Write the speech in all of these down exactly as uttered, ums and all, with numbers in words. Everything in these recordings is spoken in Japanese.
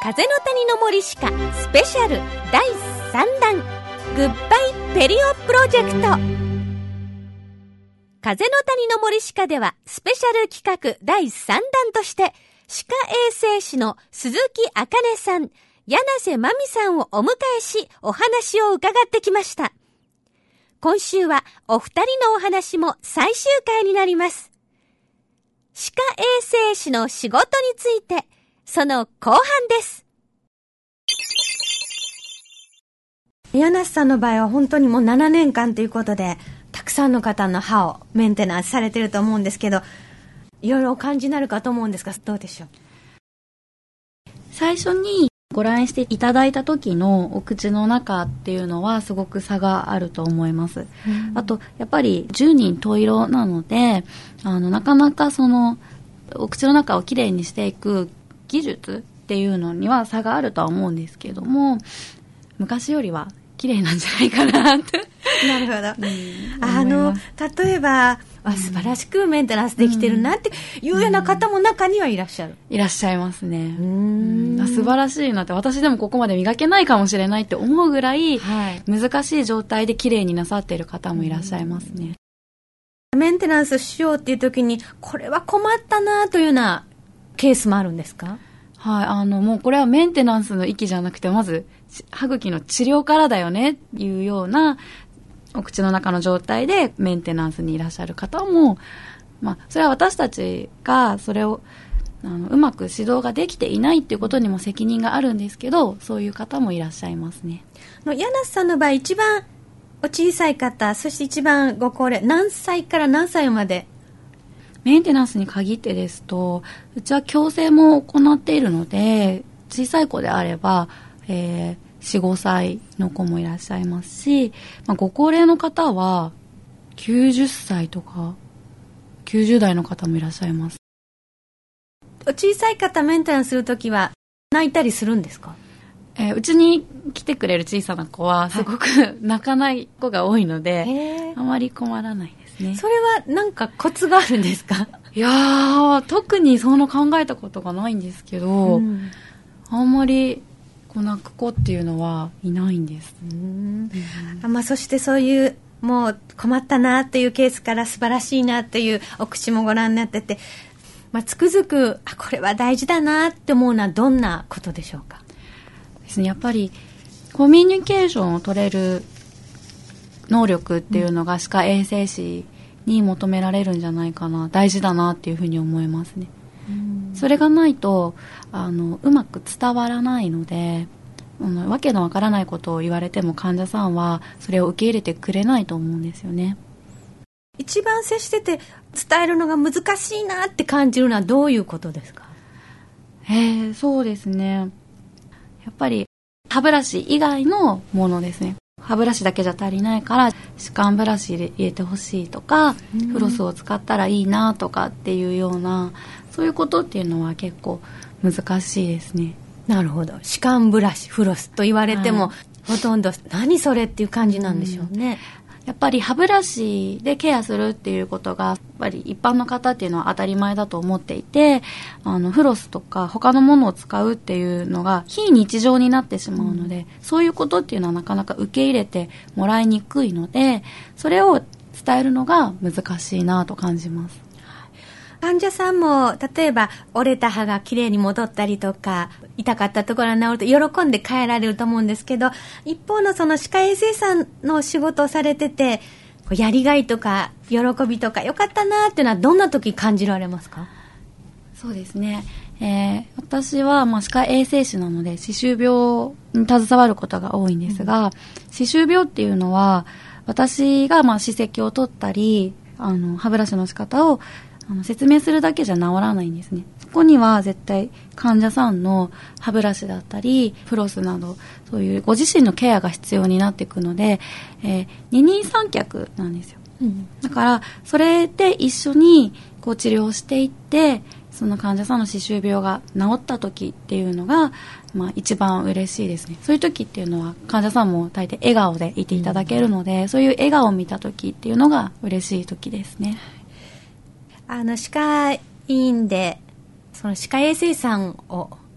風の谷の森歯科スペシャルだいさんだんグッバイペリオプロジェクト。風の谷の森歯科ではスペシャル企画だいさんだんとして歯科衛生士の鈴木あかねさん、柳瀬真美さんをお迎えしお話を伺ってきました。今週はお二人のお話も最終回になります。歯科衛生士の仕事についてその後半です。 柳瀬さんの場合は本当にもうななねんかんということでたくさんの方の歯をメンテナンスされていると思うんですけど、いろいろお感じになるかと思うんですがどうでしょう。 最初にご来院していただいた時のお口の中っていうのはすごく差があると思います、うん、あとやっぱり十人十色なのであのなかなかそのお口の中をきれいにしていく技術っていうのには差があるとは思うんですけども、昔よりは綺麗なんじゃないかなってなるほど、うん、あの例えば、うん、素晴らしくメンテナンスできてるなっていうような方も中にはいらっしゃる、 うん、いらっしゃいますね。うーん、素晴らしいなって、私でもここまで磨けないかもしれないって思うぐらい、はい、難しい状態で綺麗になさっている方もいらっしゃいますね。 メンテナンスしようっていう時にこれは困ったなというようなケースもあるんですか？ はい、あのもうこれはメンテナンスの域じゃなくてまず歯茎の治療からだよねっていうようなお口の中の状態でメンテナンスにいらっしゃる方も、まあ、それは私たちがそれをあのうまく指導ができていないっていうことにも責任があるんですけど、そういう方もいらっしゃいますね。 柳瀬さんの場合一番お小さい方、そして一番ご高齢、何歳から何歳まで？ メンテナンスに限ってですと、うちは矯正も行っているので、小さい子であれば、えー、よん、ごさいの子もいらっしゃいますし、まあ、ご高齢の方はきゅうじゅっさいとかきゅうじゅうだいの方もいらっしゃいます。 お小さい方メンテナンスするときは泣いたりするんですか？ えー、うちに来てくれる小さな子はすごく、はい、泣かない子が多いので、あまり困らないですね。 それは何かコツがあるんですか？ いやー、特にその考えたことがないんですけど、うん、あんまりこう泣く子っていうのはいないんです。うん、 あ、まあ、そしてそういうもう困ったなっていうケースから素晴らしいなっていうお口もご覧になってて、まあ、つくづくあこれは大事だなって思うのはどんなことでしょうか？ ですね、やっぱりコミュニケーションを取れる能力っていうのが歯科衛生士に求められるんじゃないかな、大事だなっていうふうに思いますね。うん、それがないとあのうまく伝わらないので、あのわけのわからないことを言われても患者さんはそれを受け入れてくれないと思うんですよね。 一番接してて伝えるのが難しいなって感じるのはどういうことですか？ えー、そうですね、やっぱり歯ブラシ以外のものですね。歯ブラシだけじゃ足りないから歯間ブラシで入れてほしいとか、うん、フロスを使ったらいいなとかっていうような、そういうことっていうのは結構難しいですね。 なるほど。歯間ブラシ、フロスと言われても、はい、ほとんど何それっていう感じなんでしょうね。 うん、やっぱり歯ブラシでケアするっていうことがやっぱり一般の方っていうのは当たり前だと思っていて、あのフロスとか他のものを使うっていうのが非日常になってしまうので、うん、そういうことっていうのはなかなか受け入れてもらいにくいので、それを伝えるのが難しいなと感じます。 患者さんも例えば折れた歯がきれいに戻ったりとか痛かったところが治ると喜んで帰られると思うんですけど、一方のその歯科衛生士さんの仕事をされててやりがいとか喜びとかよかったなっていうのはどんな時感じられますか？ そうですね、えー、私はまあ歯科衛生士なので歯周病に携わることが多いんですが、うん、歯周病っていうのは私がまあ歯石を取ったりあの歯ブラシの仕方をあの説明するだけじゃ治らないんですね。そこには絶対患者さんの歯ブラシだったりフロスなどそういうご自身のケアが必要になっていくので、えー、二人三脚なんですよ。うん、だからそれで一緒にこう治療していってその患者さんの歯周病が治った時っていうのが、まあ、一番嬉しいですね。そういう時っていうのは患者さんも大抵笑顔でいていただけるので、うん、そういう笑顔を見た時っていうのが嬉しい時ですね。 あの歯科医院でその歯科衛生士さんを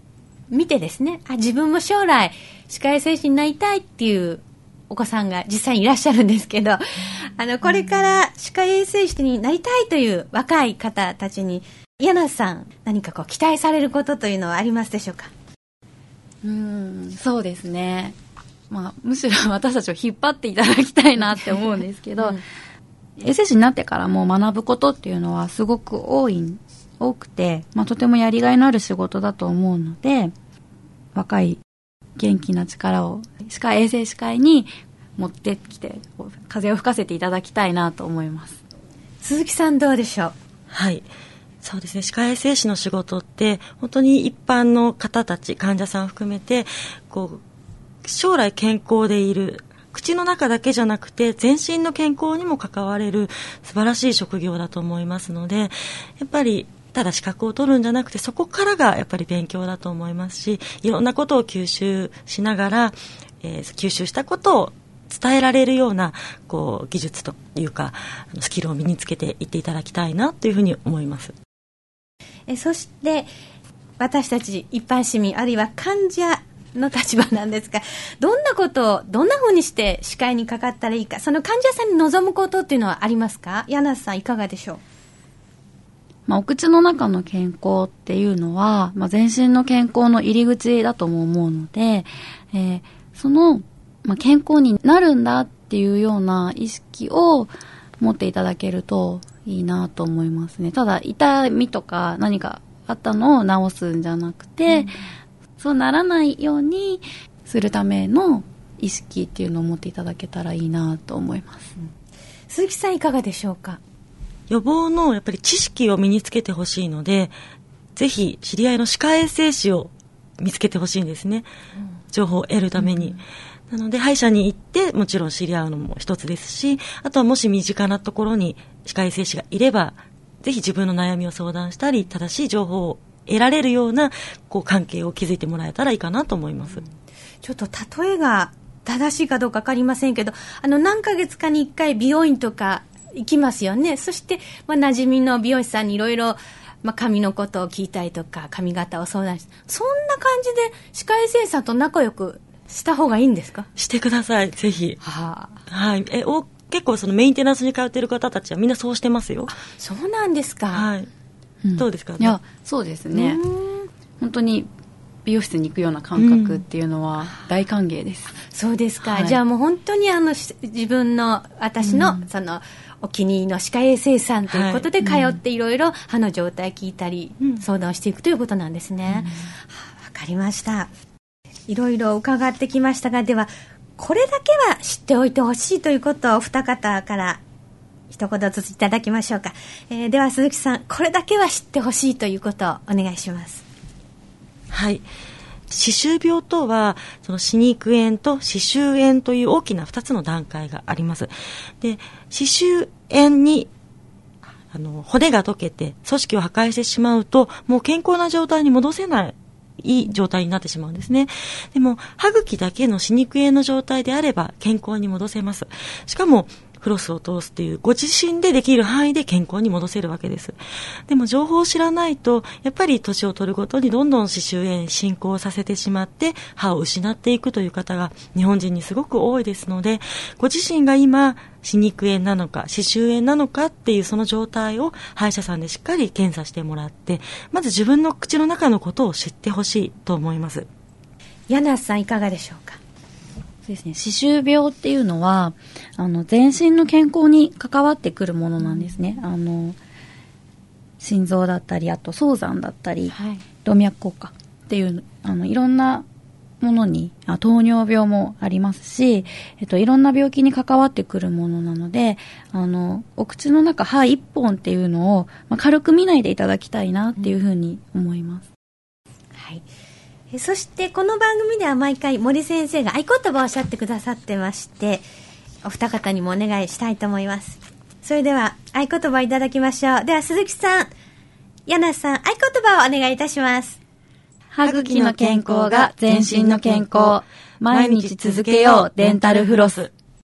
見てですね、あ、自分も将来歯科衛生士になりたいっていうお子さんが実際にいらっしゃるんですけど、あのこれから歯科衛生士になりたいという若い方たちに、柳さん何かこう期待されることというのはありますでしょうか？ うーん、そうですね。まあ、むしろ私たちを引っ張っていただきたいなって思うんですけど、うん、衛生士になってからも学ぶことっていうのはすごく多い、多くて、まあ、とてもやりがいのある仕事だと思うので、若い元気な力を歯科衛生士会に持ってきて風を吹かせていただきたいなと思います。 鈴木さんどうでしょう？ はい、そうですね、歯科衛生士の仕事って本当に一般の方たち、患者さん含めてこう将来健康でいる、口の中だけじゃなくて全身の健康にも関われる素晴らしい職業だと思いますので、やっぱりただ資格を取るんじゃなくて、そこからがやっぱり勉強だと思いますし、いろんなことを吸収しながら、えー、吸収したことを伝えられるようなこう技術というかスキルを身につけていっていただきたいなというふうに思います。 えそして私たち一般市民あるいは患者の立場なんですが、どんなことをどんな風にして歯科医にかかったらいいか、その患者さんに望むことっていうのはありますか？柳さんいかがでしょう？ まあ、お口の中の健康っていうのは、まあ、全身の健康の入り口だとも思うので、えー、その、まあ、健康になるんだっていうような意識を持っていただけるといいなと思いますね。ただ痛みとか何かあったのを治すんじゃなくて、うん、そうならないようにするための意識っていうのを持っていただけたらいいなと思います、うん、 鈴木さんいかがでしょうか？ 予防のやっぱり知識を身につけてほしいので、ぜひ知り合いの歯科衛生士を見つけてほしいんですね、うん、情報を得るために、うん、なので歯医者に行ってもちろん知り合うのも一つですし、あとはもし身近なところに歯科衛生士がいれば、ぜひ自分の悩みを相談したり正しい情報を得られるようなこう関係を築いてもらえたらいいかなと思います。 ちょっと例えが正しいかどうか分かりませんけど、あの何ヶ月かにいっかい美容院とか行きますよね。そして、まあ、馴染みの美容師さんにいろいろ髪のことを聞いたりとか髪型を相談して、そんな感じで歯科衛生士さんと仲良くした方がいいんですか？ してください、ぜひ。 はあ、 はい、えお結構そのメンテナンスに通っている方たちはみんなそうしてますよ。 そうなんですか。 はい、うん、どうですかね？ いや、そうですね。本当に美容室に行くような感覚っていうのは大歓迎です、 うん、そうですか、はい、じゃあもう本当にあの自分の私の、うん、そのお気に入りの歯科衛生士さんということで通っていろいろ歯の状態聞いたり、うん、相談していくということなんですね、うん、はあ、わかりました。いろいろ伺ってきましたが、ではこれだけは知っておいてほしいということをお二方から一言ずついただきましょうか、えー、では鈴木さん、これだけは知ってほしいということをお願いします。 はい、歯周病とはその歯肉炎と歯周炎という大きなふたつの段階があります。で、歯周炎にあの骨が溶けて組織を破壊してしまうと、もう健康な状態に戻せないいい状態になってしまうんですね。でも歯茎だけの歯肉炎の状態であれば健康に戻せます。しかもフロスを通すというご自身でできる範囲で健康に戻せるわけです。でも情報を知らないと、やっぱり年を取るごとにどんどん歯周炎進行させてしまって歯を失っていくという方が日本人にすごく多いですので、ご自身が今歯肉炎なのか歯周炎なのかっていうその状態を歯医者さんでしっかり検査してもらって、まず自分の口の中のことを知ってほしいと思います。 柳さんいかがでしょうか？ そうですね、歯周病っていうのはあの全身の健康に関わってくるものなんですね、うん、あの心臓だったり、あと早産だったり、はい、動脈硬化っていうあのいろんなものに、あ糖尿病もありますし、えっと、いろんな病気に関わってくるものなので、あのお口の中歯一本っていうのを、まあ、軽く見ないでいただきたいなっていうふうに思います、 うん、はい。そしてこの番組では毎回森先生が合言葉をおっしゃってくださってまして、お二方にもお願いしたいと思います。それでは合言葉をいただきましょう。では鈴木さん、柳さん、合言葉をお願いいたします。 歯茎の健康が全身の健康、毎日続けようデンタルフロス。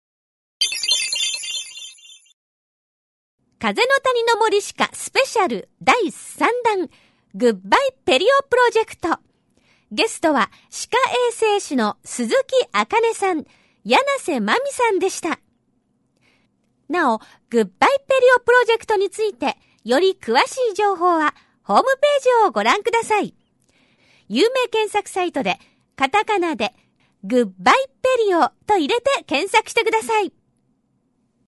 風の谷の森歯科スペシャルだいさんだん、グッバイペリオプロジェクト。 ゲストは歯科衛生士の鈴木茜さん、柳瀬真美さんでした。なお、グッバイペリオプロジェクトについて、より詳しい情報は、ホームページをご覧ください。有名検索サイトで、カタカナで、グッバイペリオと入れて検索してください。